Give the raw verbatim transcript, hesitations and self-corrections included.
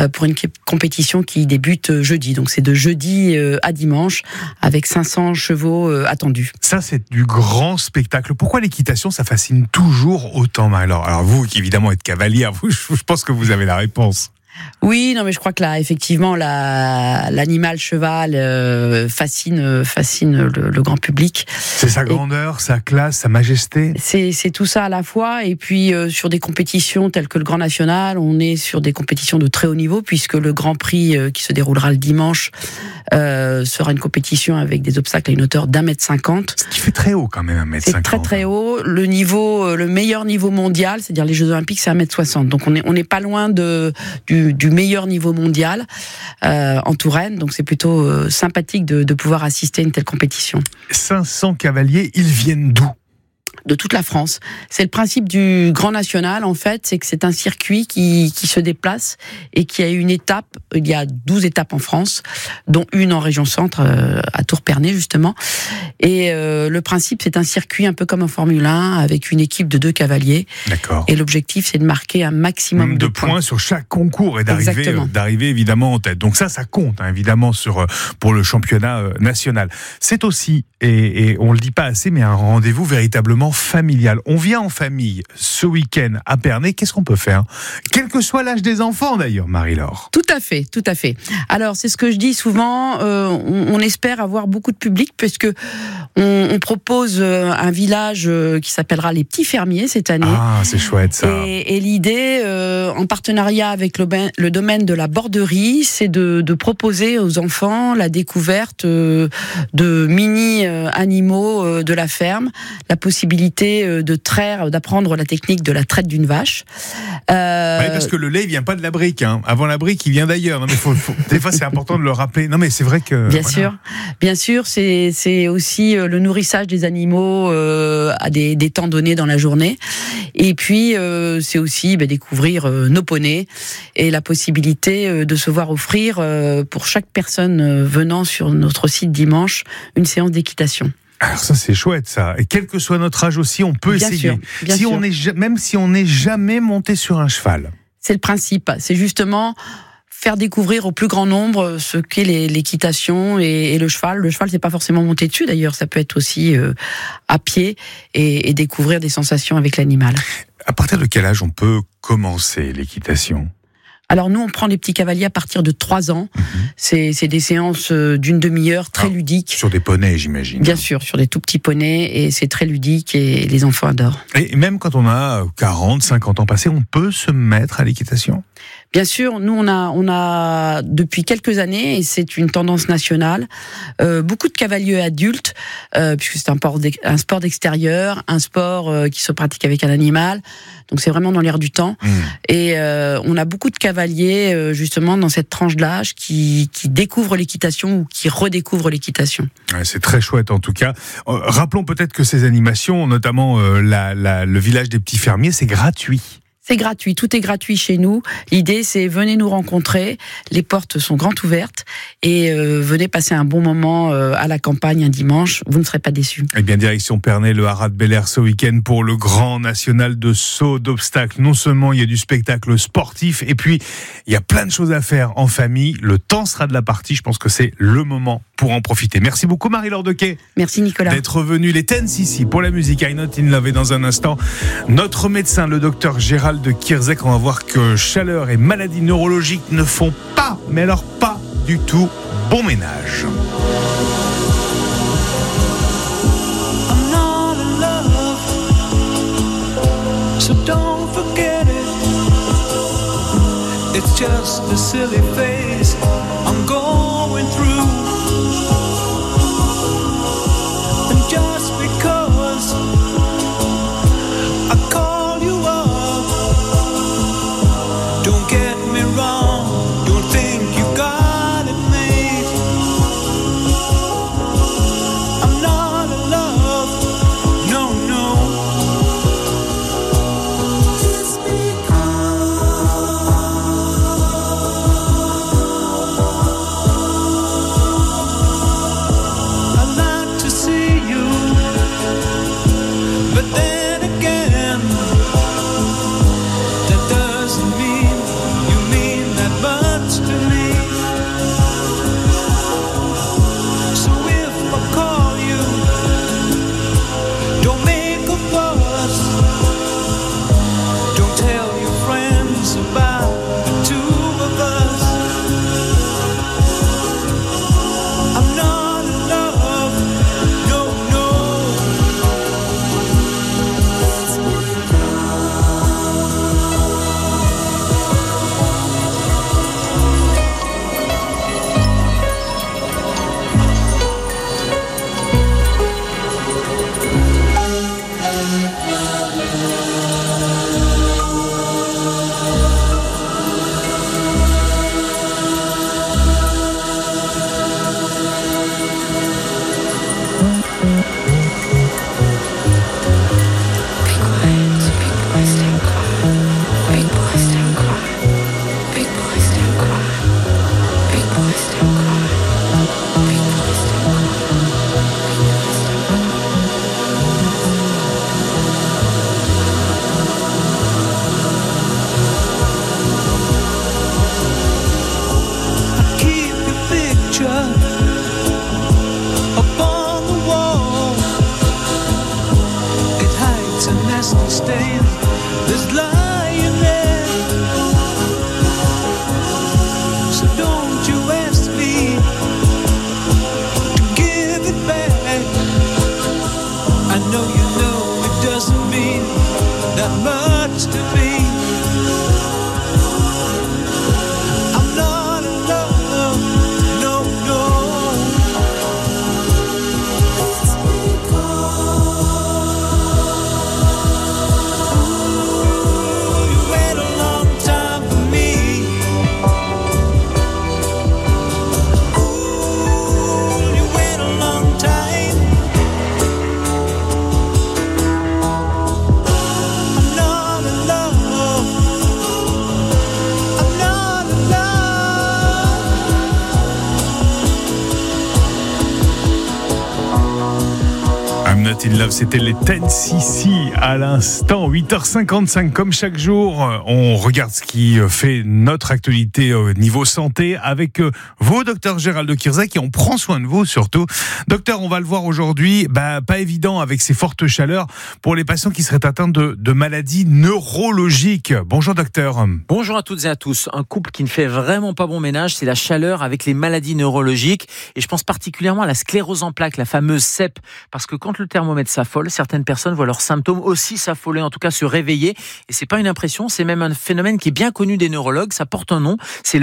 euh, pour une compétition qui débute jeudi. Donc c'est de jeudi euh, à dimanche avec cinq cents chevaux euh, attendus. Ça, c'est du grand spectacle. Pourquoi l'équitation, ça fascine toujours autant, Marie-Laure ? Alors vous, qui évidemment êtes cavalière, vous, je pense que vous avez la réponse. Oui, non, mais je crois que là, effectivement, la, l'animal cheval euh, fascine, fascine le, le grand public. C'est sa grandeur, et sa classe, sa majesté. C'est, c'est tout ça à la fois. Et puis euh, sur des compétitions telles que le Grand National, on est sur des compétitions de très haut niveau, puisque le Grand Prix euh, qui se déroulera le dimanche euh, sera une compétition avec des obstacles à une hauteur d'un mètre cinquante. Ce qui fait très haut quand même, un mètre cinquante. C'est très très haut. Le niveau, le meilleur niveau mondial, c'est-à-dire les Jeux Olympiques, c'est un mètre soixante. Donc on est on n'est pas loin de du du meilleur niveau mondial euh, en Touraine, donc c'est plutôt euh, sympathique de, de pouvoir assister à une telle compétition. cinq cents cavaliers, ils viennent d'où ? De toute la France. C'est le principe du Grand National, en fait, c'est que c'est un circuit qui, qui se déplace et qui a une étape, il y a douze étapes en France, dont une en région centre, euh, à Tourpernay, justement. Et euh, le principe, c'est un circuit un peu comme en Formule un, avec une équipe de deux cavaliers. D'accord. Et l'objectif, c'est de marquer un maximum de, de points. points sur chaque concours et d'arriver, euh, d'arriver évidemment en tête. Donc ça, ça compte, hein, évidemment, sur, euh, pour le championnat euh, national. C'est aussi, et, et on le dit pas assez, mais un rendez-vous véritablement familial. On vient en famille ce week-end à Pernay. Qu'est-ce qu'on peut faire ? Quel que soit l'âge des enfants, d'ailleurs, Marie-Laure. Tout à fait, tout à fait. Alors, c'est ce que je dis souvent. Euh, on, on espère avoir beaucoup de public, puisque on, on propose un village qui s'appellera les Petits Fermiers cette année. Ah, c'est chouette ça. Et, et l'idée, euh, en partenariat avec le, le domaine de la borderie, c'est de, de proposer aux enfants la découverte euh, de mini euh, animaux euh, de la ferme, la possibilité de traire, d'apprendre la technique de la traite d'une vache. Euh... Oui, parce que le lait, il vient pas de la brique. Hein. Avant la brique, il vient d'ailleurs. Non, mais faut, faut... Des fois, c'est important de le rappeler. Non, mais c'est vrai que. Bien voilà. sûr, bien sûr, c'est c'est aussi le nourrissage des animaux euh, à des, des temps donnés dans la journée. Et puis, euh, c'est aussi bah, découvrir euh, nos poneys et la possibilité euh, de se voir offrir euh, pour chaque personne euh, venant sur notre site dimanche une séance d'équitation. Alors ça c'est chouette ça. Et quel que soit notre âge aussi, on peut bien essayer. Sûr, bien si sûr. on est même si on n'est jamais monté sur un cheval. C'est le principe. C'est justement faire découvrir au plus grand nombre ce qu'est l'équitation et, et le cheval. Le cheval, c'est pas forcément monter dessus d'ailleurs. Ça peut être aussi euh, à pied et, et découvrir des sensations avec l'animal. À partir de quel âge on peut commencer l'équitation ? Alors nous, on prend les petits cavaliers à partir de trois ans. Mmh. C'est, c'est des séances d'une demi-heure très ah, ludiques. Sur des poneys, j'imagine. Bien sûr, sur des tout petits poneys, et c'est très ludique et les enfants adorent. Et même quand on a quarante, cinquante ans passés, on peut se mettre à l'équitation ? Bien sûr, nous on a, on a depuis quelques années, et c'est une tendance nationale, euh, beaucoup de cavaliers adultes, euh, puisque c'est un sport, un sport d'extérieur, un sport euh, qui se pratique avec un animal, donc c'est vraiment dans l'air du temps. Mmh. Et euh, on a beaucoup de cavaliers euh, justement dans cette tranche d'âge qui, qui découvrent l'équitation ou qui redécouvrent l'équitation. Ouais, c'est très chouette en tout cas. Euh, rappelons peut-être que ces animations, notamment euh, la, la, le village des Petits Fermiers, c'est gratuit. C'est gratuit, tout est gratuit chez nous. L'idée, c'est venez nous rencontrer. Les portes sont grandes ouvertes et euh, venez passer un bon moment euh, à la campagne un dimanche. Vous ne serez pas déçus. Eh bien, direction Pernay, le Haras de Bel-Air ce week-end pour le Grand National de saut d'obstacles. Non seulement il y a du spectacle sportif, et puis il y a plein de choses à faire en famille. Le temps sera de la partie. Je pense que c'est le moment pour en profiter. Merci beaucoup Marie-Laure Dequet. Merci Nicolas. D'être venu. Les Tense ici pour la musique I Not In Love. Et dans un instant, notre médecin, le docteur Gérald de Kierzek, on va voir que chaleur et maladies neurologiques ne font pas, mais alors pas du tout, bon ménage. I'm not in love, so don't forget it. It's just a silly phase I'm going through. And just because I call you up, don't get me wrong, don't think you got it made. I'm not in love, no, no. It's because in Love, c'était les dix C C à l'instant, huit heures cinquante-cinq. Comme chaque jour, on regarde ce qui fait notre actualité au niveau santé avec vous, docteur Gérald de Kirzac, et on prend soin de vous surtout. Docteur, on va le voir aujourd'hui, bah, pas évident avec ces fortes chaleurs pour les patients qui seraient atteints de, de maladies neurologiques. Bonjour docteur. Bonjour à toutes et à tous. Un couple qui ne fait vraiment pas bon ménage, c'est la chaleur avec les maladies neurologiques. Et je pense particulièrement à la sclérose en plaques, la fameuse C E P, parce que quand le thermomètre s'affole, certaines personnes voient leurs symptômes aussi s'affoler, en tout cas se réveiller. Et c'est pas une impression, c'est même un phénomène qui est bien connu des neurologues. Ça porte un nom, c'est le